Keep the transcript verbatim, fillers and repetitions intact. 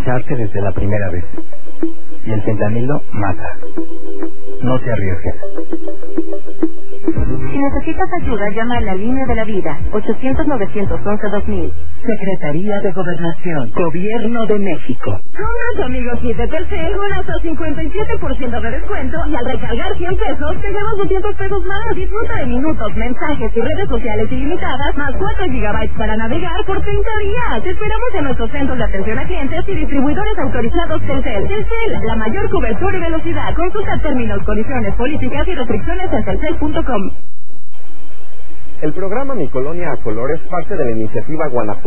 engancharse desde la primera vez. Y el fentanilo mata. No te arriesgues. Si necesitas ayuda, llama a la línea de la vida, ochocientos, novecientos once, dos mil. Secretaría de Gobernación, Gobierno de México. Compra tu amigo kit de Telcel con hasta cincuenta y siete por ciento de descuento y al recargar cien pesos te llevas doscientos pesos más. Disfruta de minutos, mensajes y redes sociales ilimitadas, más cuatro gigabytes para navegar por treinta días. Te esperamos en nuestros centros de atención a clientes y distribuidores autorizados Telcel. Telcel, la mayor cobertura y velocidad. Consulta términos, condiciones, políticas y restricciones en telcel punto com. El programa Mi Colonia a Color es parte de la iniciativa Guanajuato